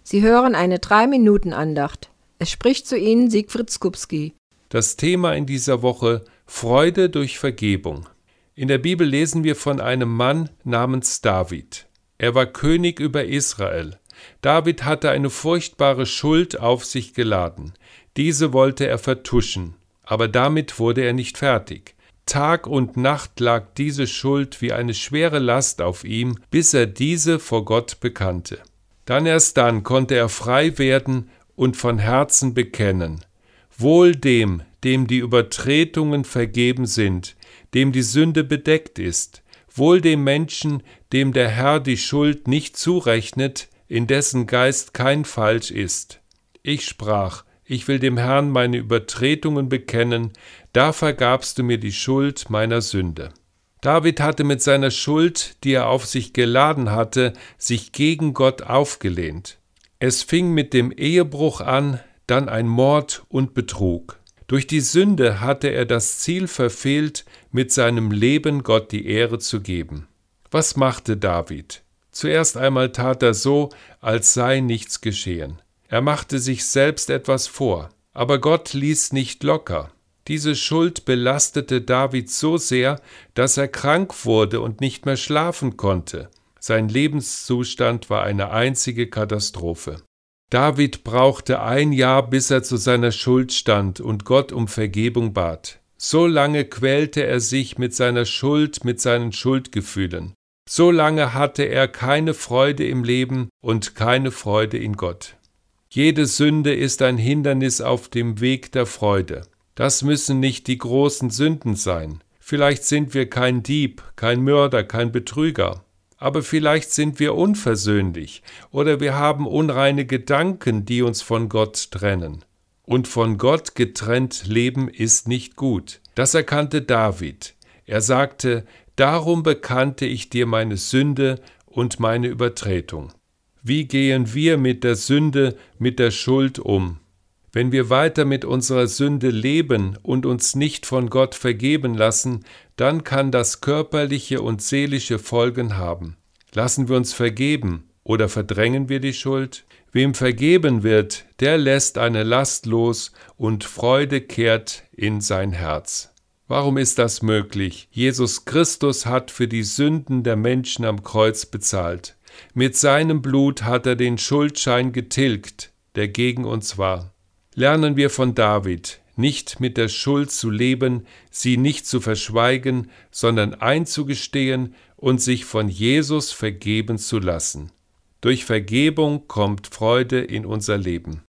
Sie hören eine 3-Minuten-Andacht. Es spricht zu Ihnen Siegfried Skupski. Das Thema in dieser Woche: Freude durch Vergebung. In der Bibel lesen wir von einem Mann namens David. Er war König über Israel. David hatte eine furchtbare Schuld auf sich geladen. Diese wollte er vertuschen, aber damit wurde er nicht fertig. Tag und Nacht lag diese Schuld wie eine schwere Last auf ihm, bis er diese vor Gott bekannte. Erst dann konnte er frei werden und von Herzen bekennen: Wohl dem, dem die Übertretungen vergeben sind, dem die Sünde bedeckt ist, wohl dem Menschen, dem der Herr die Schuld nicht zurechnet, in dessen Geist kein Falsch ist. Ich sprach: Ich will dem Herrn meine Übertretungen bekennen, da vergabst du mir die Schuld meiner Sünde. David hatte mit seiner Schuld, die er auf sich geladen hatte, sich gegen Gott aufgelehnt. Es fing mit dem Ehebruch an, dann ein Mord und Betrug. Durch die Sünde hatte er das Ziel verfehlt, mit seinem Leben Gott die Ehre zu geben. Was machte David? Zuerst einmal tat er so, als sei nichts geschehen. Er machte sich selbst etwas vor, aber Gott ließ nicht locker. Diese Schuld belastete David so sehr, dass er krank wurde und nicht mehr schlafen konnte. Sein Lebenszustand war eine einzige Katastrophe. David brauchte 1 Jahr, bis er zu seiner Schuld stand und Gott um Vergebung bat. So lange quälte er sich mit seiner Schuld, mit seinen Schuldgefühlen. So lange hatte er keine Freude im Leben und keine Freude in Gott. Jede Sünde ist ein Hindernis auf dem Weg der Freude. Das müssen nicht die großen Sünden sein. Vielleicht sind wir kein Dieb, kein Mörder, kein Betrüger. Aber vielleicht sind wir unversöhnlich oder wir haben unreine Gedanken, die uns von Gott trennen. Und von Gott getrennt leben ist nicht gut. Das erkannte David. Er sagte: Darum bekannte ich dir meine Sünde und meine Übertretung. Wie gehen wir mit der Sünde, mit der Schuld um? Wenn wir weiter mit unserer Sünde leben und uns nicht von Gott vergeben lassen, dann kann das körperliche und seelische Folgen haben. Lassen wir uns vergeben oder verdrängen wir die Schuld? Wem vergeben wird, der lässt eine Last los und Freude kehrt in sein Herz. Warum ist das möglich? Jesus Christus hat für die Sünden der Menschen am Kreuz bezahlt. Mit seinem Blut hat er den Schuldschein getilgt, der gegen uns war. Lernen wir von David, nicht mit der Schuld zu leben, sie nicht zu verschweigen, sondern einzugestehen und sich von Jesus vergeben zu lassen. Durch Vergebung kommt Freude in unser Leben.